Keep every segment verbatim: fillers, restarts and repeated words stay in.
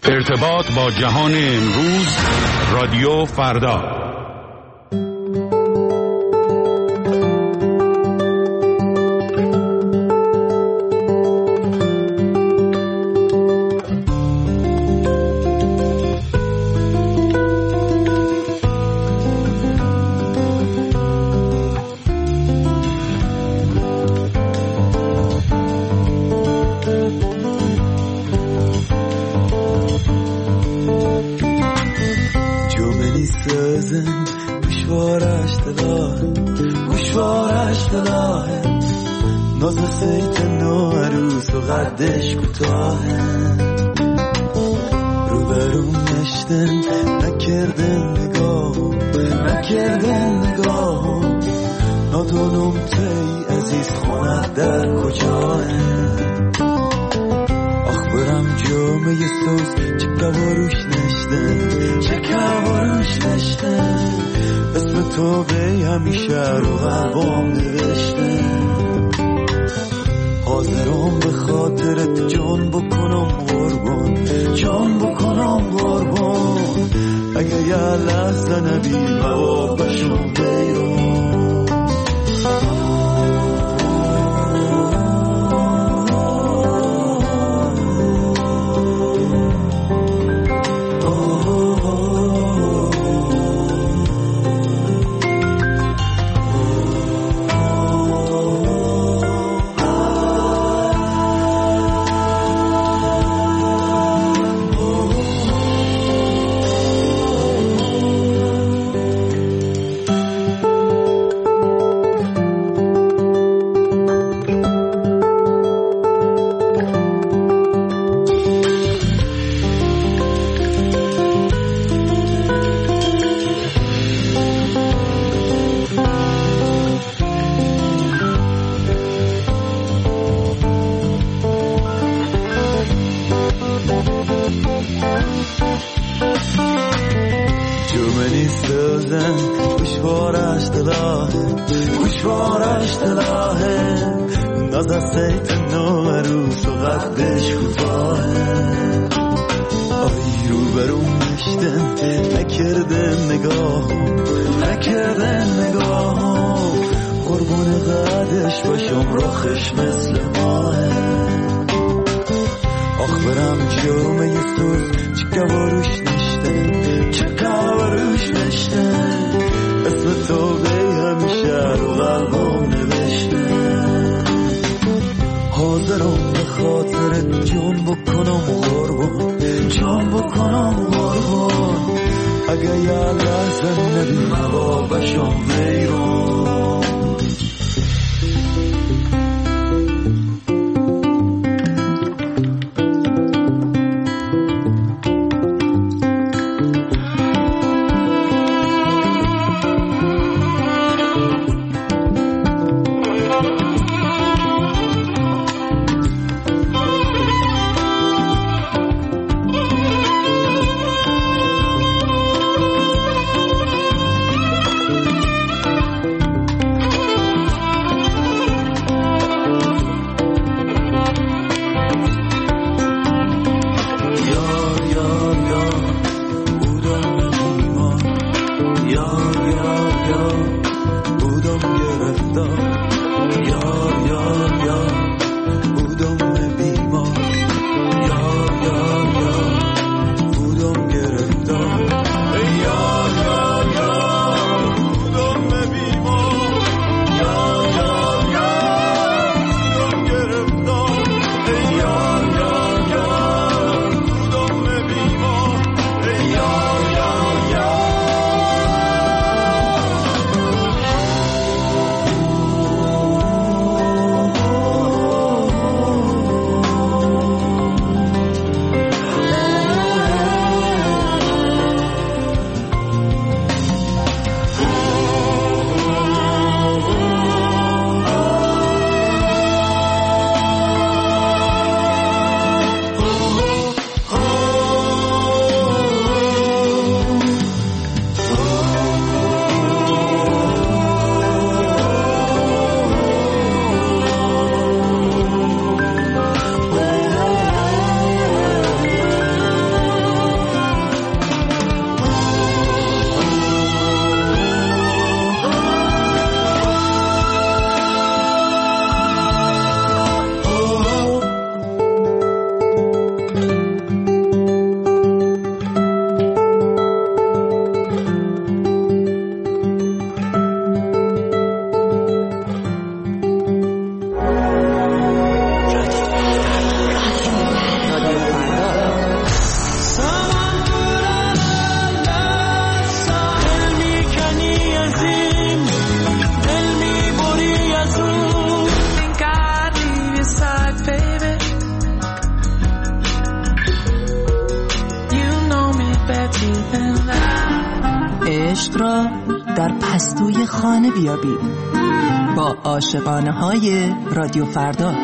ارتباط با جهان امروز، رادیو فردا. قدش کوتاهه رو برون نشتن نکردن نگاه نکردن نگاه نادونم تی عزیز خونت در کجاه آخ برم جامعه سوز چه کواروش نشتن چه کواروش نشتن اسم تو به همیشه رو قلبام نوشتن حاضرم به خاطرت جان بکنم قربان جان بکنم قربان اگه یه لحظه نبی موابشم بیرون عشق را در پستوی خانه بیابید با عاشقانه های رادیو فردا.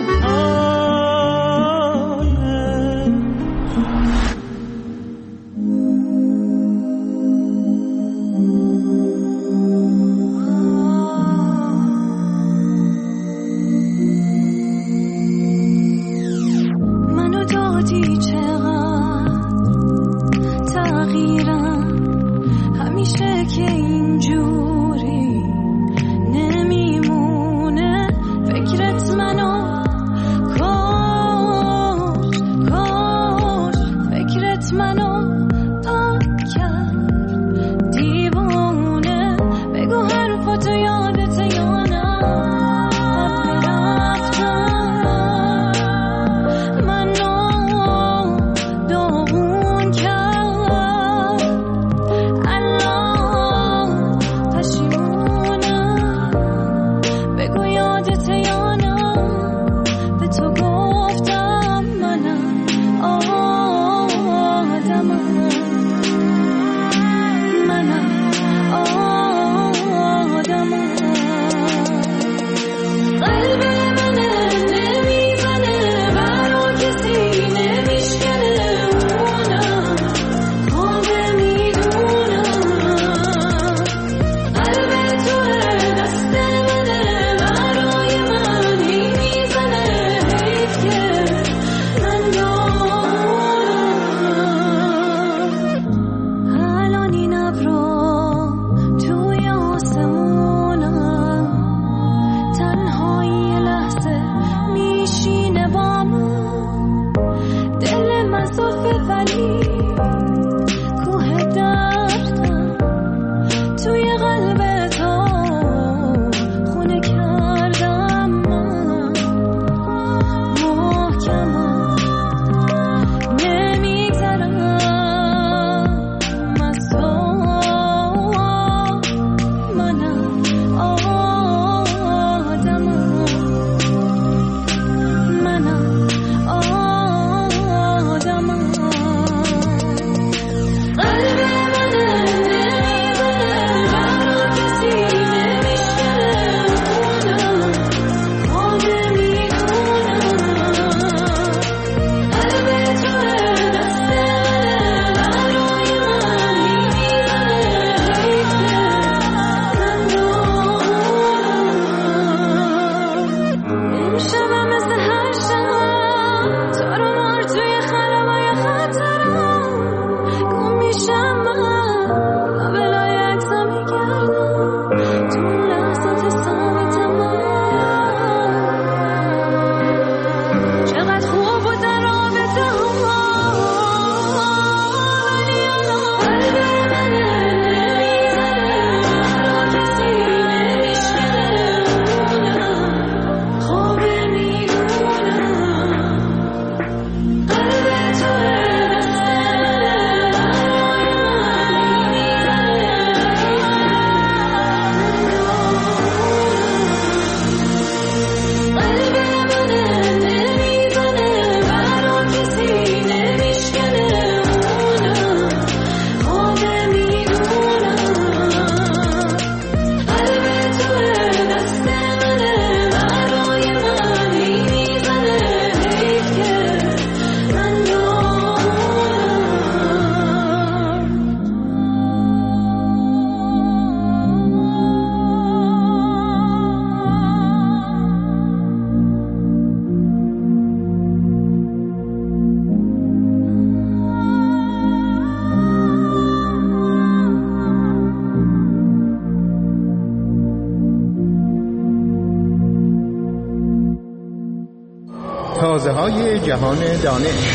تازه‌های جهان دانش.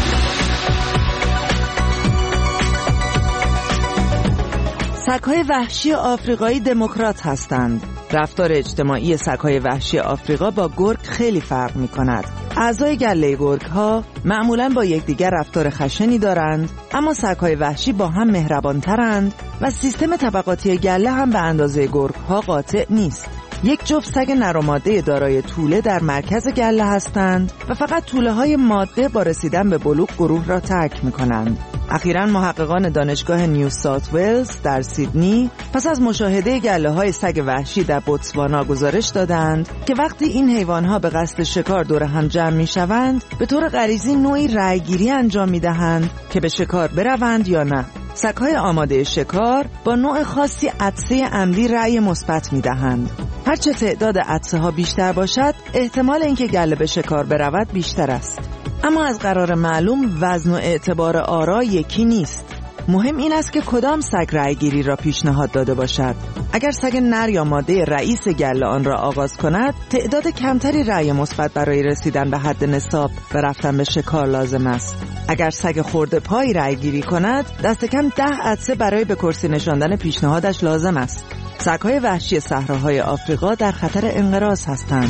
سگ‌های وحشی آفریقایی دموکرات هستند. رفتار اجتماعی سگ‌های وحشی آفریقا با گرگ خیلی فرق می‌کند. اعضای گله گرگ‌ها معمولاً با یکدیگر رفتار خشنی دارند، اما سگ‌های وحشی با هم مهربان‌ترند و سیستم طبقاتی گله هم به اندازه گرگ‌ها قاطع نیست. یک جفت سگ نر و ماده دارای توله در مرکز گله هستند و فقط توله‌های ماده با رسیدن به بلوغ گروه را ترک می‌کنند. اخیراً محققان دانشگاه نیو ساوت ولز در سیدنی پس از مشاهده گله‌های سگ وحشی در بوتسوانا گزارش دادند که وقتی این حیوانات به قصد شکار دور هم جمع می‌شوند، به طور غریزی نوعی رأی‌گیری انجام می‌دهند که به شکار بروند یا نه. سگ‌های آماده شکار با نوع خاصی عطسه عمدی رأی مثبت می‌دهند. هرچه تعداد عطسه‌ها بیشتر باشد، احتمال اینکه گله به شکار برود بیشتر است. اما از قرار معلوم وزن و اعتبار آرا یکی نیست. مهم این است که کدام سگ رأی‌گیری را پیشنهاد داده باشد. اگر سگ نر یا ماده رئیس گله آن را آغاز کند، تعداد کمتری رأی مثبت برای رسیدن به حد نصاب و رفتن به شکار لازم است. اگر سگ خرده پای رأی‌گیری کند، دست کم ده عطسه برای به کرسی نشاندن پیشنهادش لازم است. سگ‌های وحشی صحراهای آفریقا در خطر انقراض هستند.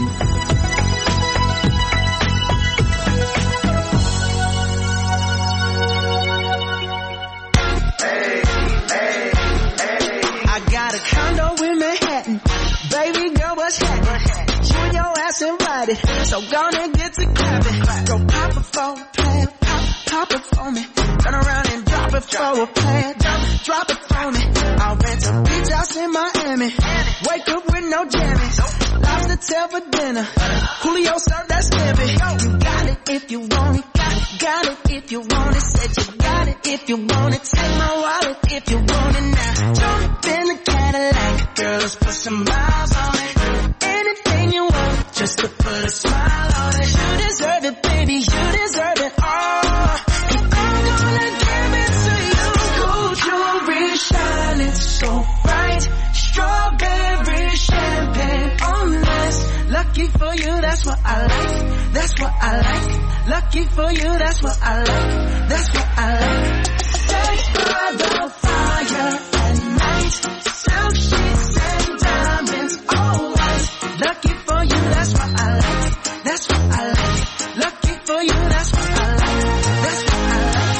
So gonna get to clapping. Go pop it for a plan, pop, pop it for me. Turn around and drop it for a plan, drop, drop it for me. I'll rent a beach house in Miami. Wake up with no jammies. Lobster tail for dinner. Julio served that scampi. You got it if you want it. Got it, got it if you want it. Said you got it if you want it. Take my wallet if you want it now. Jump in the Cadillac, girl, let's put some miles on it. Anything you want, just to put a smile on it. You deserve it, baby, you deserve it all. And I'm gonna give it to you. Gold jewelry shining so bright. Strawberry champagne on us. Lucky for you, that's what I like. That's what I like. Lucky for you, that's what I like. That's what I like. Sex by the fire at night. Silk sheets and diamonds, all white. Lucky for you, that's what I like. That's what I like. Lucky for you, that's what I like. That's what I like.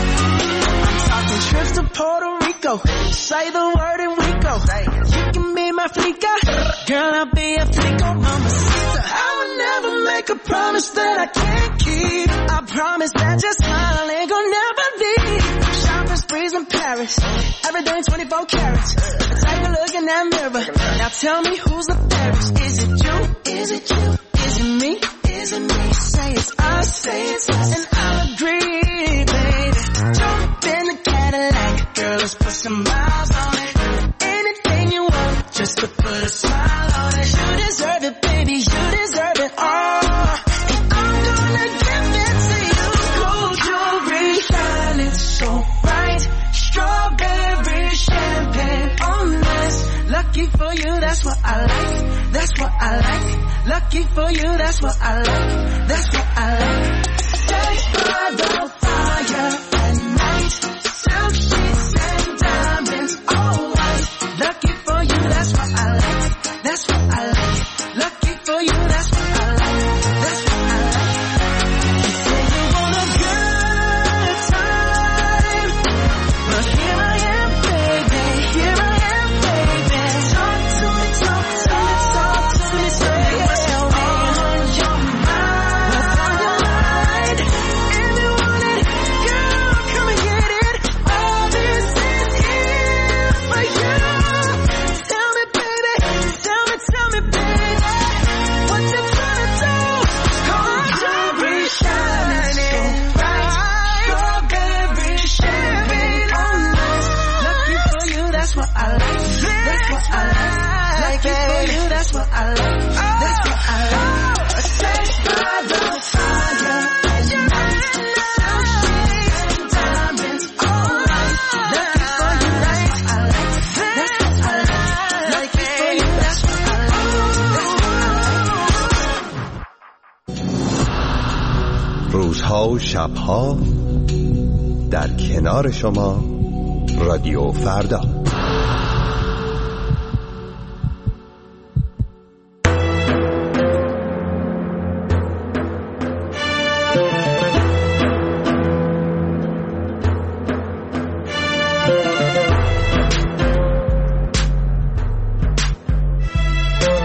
I'm talking trips to Puerto Rico. Say the word and we go. You can be my flica. Girl, I'll be a flico, mama sister. I would never make a promise that I can't keep. I promise that your smile ain't gonna never leave. Shopping sprees in Paris. Everything twenty-four carats. Take a look in that mirror. Now tell me who's the fairest. Is it you? Is it you? Is it me? Is it me? Say it's us, say it's us, and I'll agree, baby. Jump in the Cadillac, girl, let's put some miles on it. Anything you want, just to put a smile on it. You deserve it, baby, you deserve it all. And I'm gonna give it to you. Gold jewelry shining so bright. Strawberry champagne on us. Lucky for you, that's what I like. That's what I like. Lucky for you, that's what I like. That's what I like. Sex by the fire at night. Silk sheets and diamonds, all white. Lucky for you, that's what I like. That's what I like. Lucky for you, that's what I like. That's what I like. You say you want a good time, but here I am, baby. Here I am, baby. Talk to me, talk to me, talk to me, say what's on your mind. What's on your mind? If you want it, girl, come and get it. All this is here for you. Tell me, baby, tell me, tell me, baby, what you tryna do? Gold jewelry shining bright. Strawberry champagne on us. Lucky for you, that's what I like. That's what I like. Lucky for you, that's what I like. That's what I like. Sex by the fire at night. Silk sheets and diamonds, all right. Lucky for you, that's what I like. That's what I like. Lucky for you, that's what I like. That's what I like. روزها و شبها در کنار شما رادیو فردا.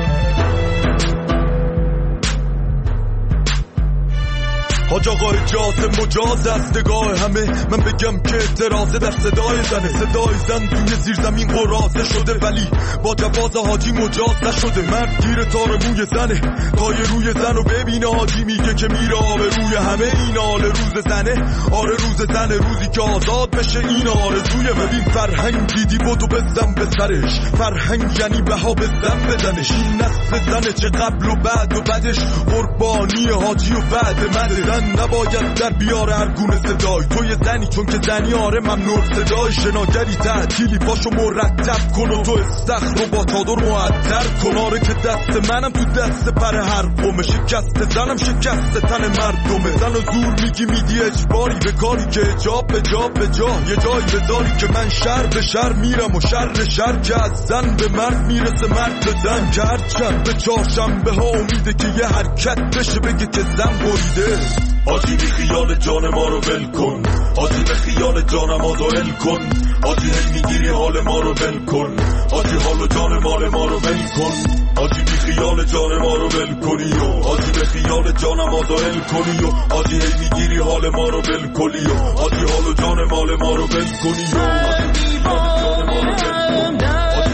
حاج آقا جات اعتراض مجاز از نگاه همه. من بگم که اعتراض در صدای زنه. صدای زن توی زیر زمین قراضه شده ولی با جواز حاجی مجاز نشده. مرد گیر تار موی زنه، تای روی زن و ببینه حاجی میگه که میره آبروی همه. این آل روز زنه، آره روز زنه، روزی که آزاد بشه این آرزوی. ببین فرهنگ دیدی بودو بزن به سرش، فرهنگ یعنی بها بزن بدنش. این نسل زنه چه قبل و بعد و بعدش قربانی حاجی و بعد مده. زن نباید در بیاره هر گونه صدای. تو یه زنی چون که زنی آره ممنوع صدای. شناگری تعطیلی پاشو مرتب کن و تو استخر رو با چادر معطر کن. آره که دست منم تو دست پر هر قومه، شکست زنم شکست تن مردمه. زن و زور میگی میدی اجباری به کاری که اجاب به جا به جا. یه جایی بذاری که من شر به شر میرم و شر شر که از زن به مرد میرسه، مرد به زن. که هر چند به چهارشنبه ها امیده که یه حرکت بشه بگه که زن بریده. آجی بی خیال جان ما رو ول کن، آجی به خیال جانم آزایل کن. آجی هی میگیری حال ما رو ول کن، آجی حال و جان مال ما رو ول کن. آجی بی خیال جان ما رو ول کنی و آجی به خیال جانم آزایل کنی و آجی هی میگیری حال ما رو ول کنی و آجی حال و جان مال ما رو ول کنی و آجی حال جان ما رو ول کن.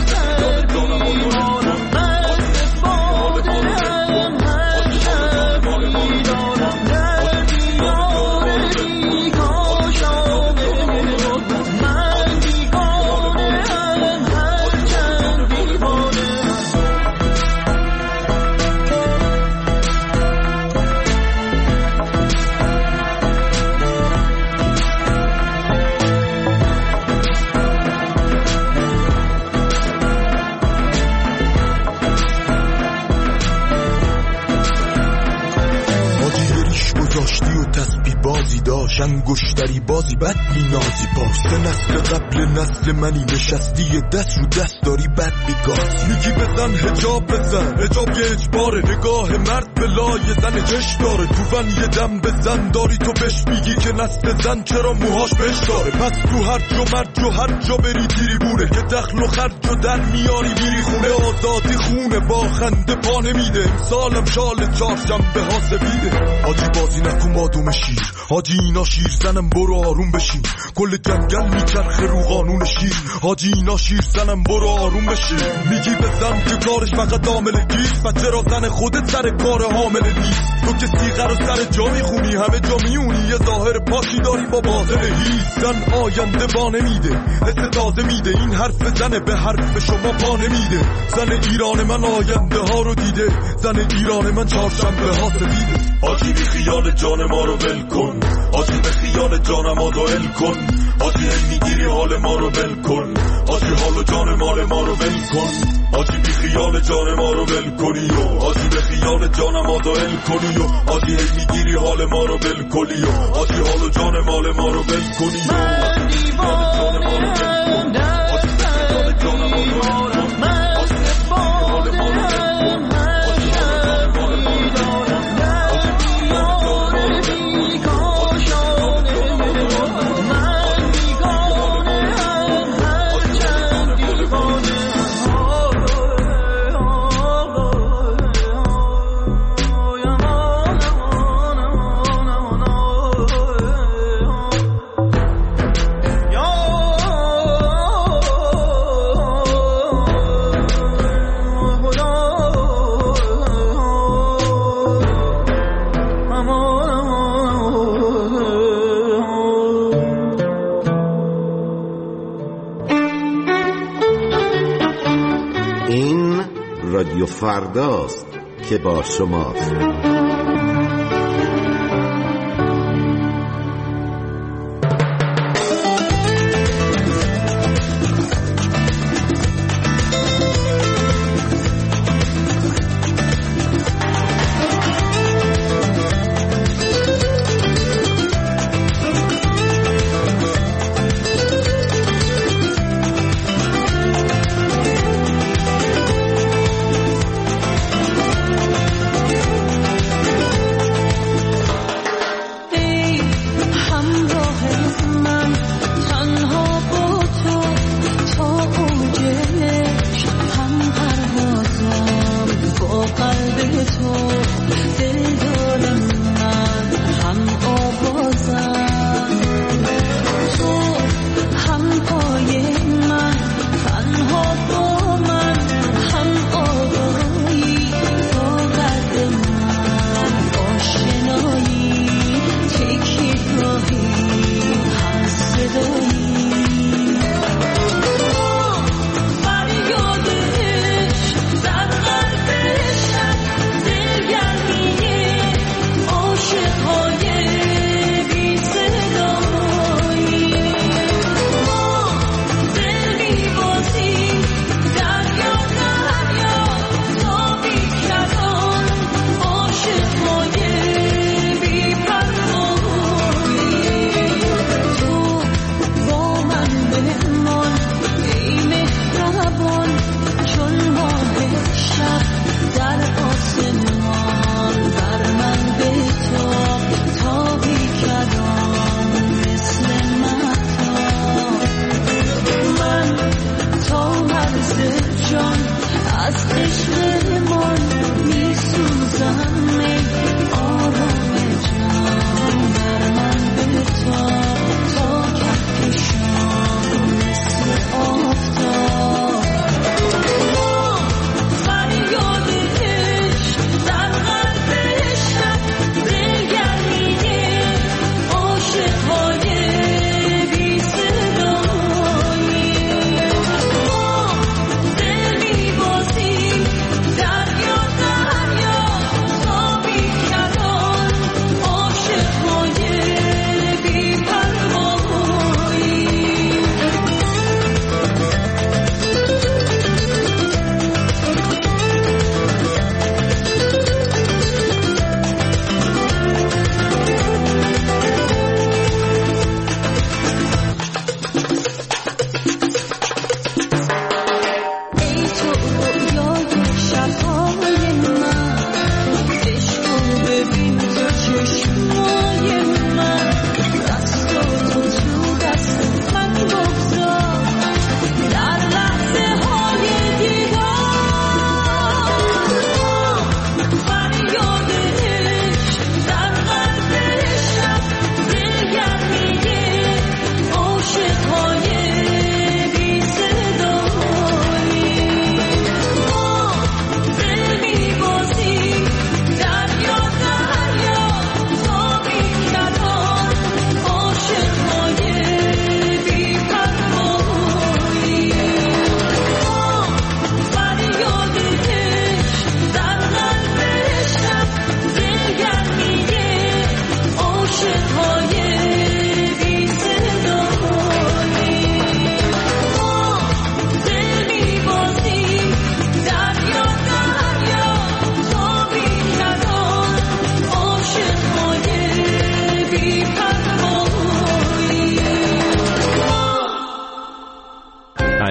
انگشتری بازی بد می نازی پاس. نسل قبل نسل منی نشستی دست رو دست داری بد میگاز. میگی بزن حجاب بزن، حجاب یه اجباره. نگاه مرد به لای زن چش داره. تو ون یه دم بزن داری تو بهش میگی که نسل زن چرا موهاش بهش داره. پس تو هر جا مرد جو هر جا بری دیری بونه که دخل و خرج و در میاری میری خونه. آزادی خونه با خنده پا نمیده. امسالم شال چهارشنبه ها سفیده. آجی بازی نکن مادوم شیر، حاجی اینا شیر زنم برو آروم بشین. کل جنگل میچرخه رو قانون شیر. حاجی اینا شیر زنم برو آروم بشین. میگی بزن که کارش فقط عامل گیست و چرا زن خودت سر کار حامل نیست. تو که سیغه رو سر جا میخونی همه جا میونی. یه ظاهر پاکی داری با باطن هیچ. زن آینده با نمیده، حس تازه میده. این حرف زنه به حرف شما پا نمیده. زن ایران من آینده ها رو دیده، زن ایران من چهارشنبه ها سفیده. آجی بی خیال جان ما رو ول کن، آجی به خیال جانم آزایل کن. آجی هی میگیری حال ما رو ول کن، آجی حال و جان مال ما رو ول کن. آجی بی خیال جان ما رو ول کنی و آجی به خیال جانم آزایل کنی و آجی هی میگیری حال ما رو ول کنی و آجی حال و جان مال ما رو ول کنی و آجی حال جان ما رو ول کن. آجی به خیال جانم آزایل کن. رادیو فرداست که با شماست.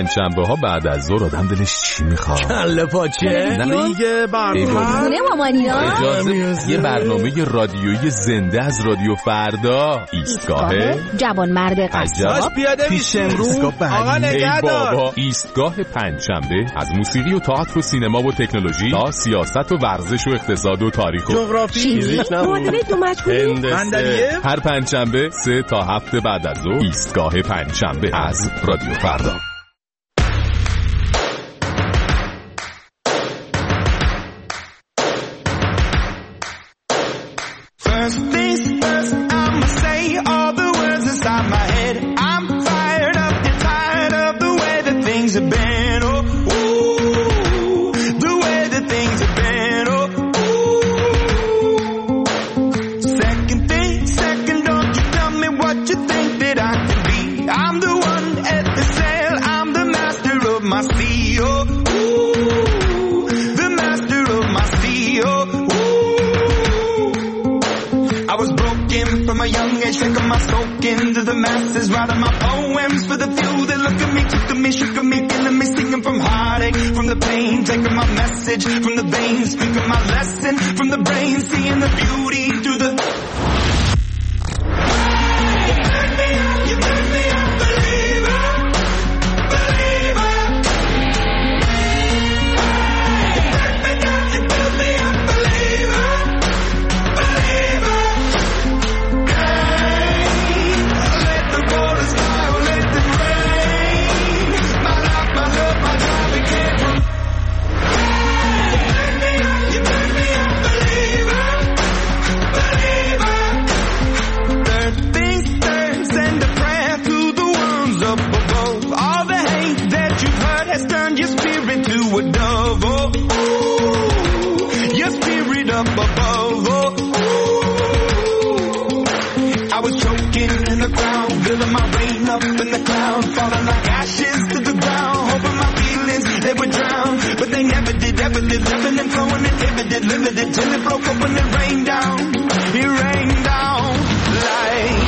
پنجشنبه ها بعد از ظهر آدم دلش چی میخواد؟ کله پاچه؟ دیگه برنامه خونه مامانینا. اجازه یه برنامه رادیویی زنده از رادیو فردا. ایستگاه جوان مرد قصاب. پیاده میشیم رو آقا نگهدار. بابا ایستگاه پنجشنبه از موسیقی و تئاتر و سینما و تکنولوژی تا سیاست و ورزش و اقتصاد و تاریخ و جغرافی. معادله دو مجهولی. هر پنجشنبه سه تا هفته بعد از ظهر. ایستگاه پنجشنبه از رادیو فردا. First things first, I'ma say all the words inside my head. I'm fired up and tired of the way that things have been. Oh, ooh, the way that things have been. Oh, ooh. Second thing, second, don't you tell me what you think that I can be. I'm the one at the sail, I'm the master of my sea. Oh, ooh, the master of my sea. Oh, I was broken from a young age, taking my soak into the masses, writing my poems for the few that look at me, took to me, shook at me, killing me, singing from heartache, from the pain, taking my message from the veins, speaking my lesson from the brain, seeing the beauty through the... You turn me up, you turn me up, believer, believer. You turn me down, you build me up, believer, believer. Has turned your spirit to a dove, oh, ooh, your spirit up above, oh, ooh. I was choking in the ground, filling my rain up in the cloud, falling like ashes to the ground, hoping my feelings, they would drown, but they never did, ever did, living and flowing, inhibited, limited, till it broke up when it rained down, it rained down like...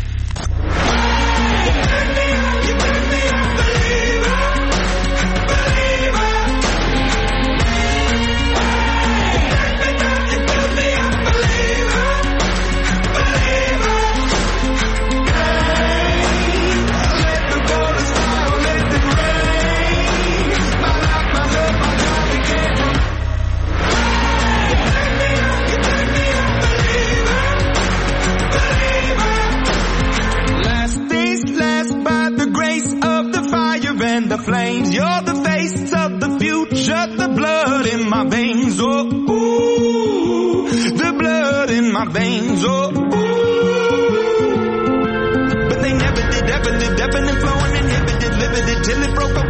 The flames, you're the face of the future, the blood in my veins, oh, ooh, the blood in my veins, oh, ooh. But they never did, ever lived, ebbing and flowing, inhibited, limited, till it broke up.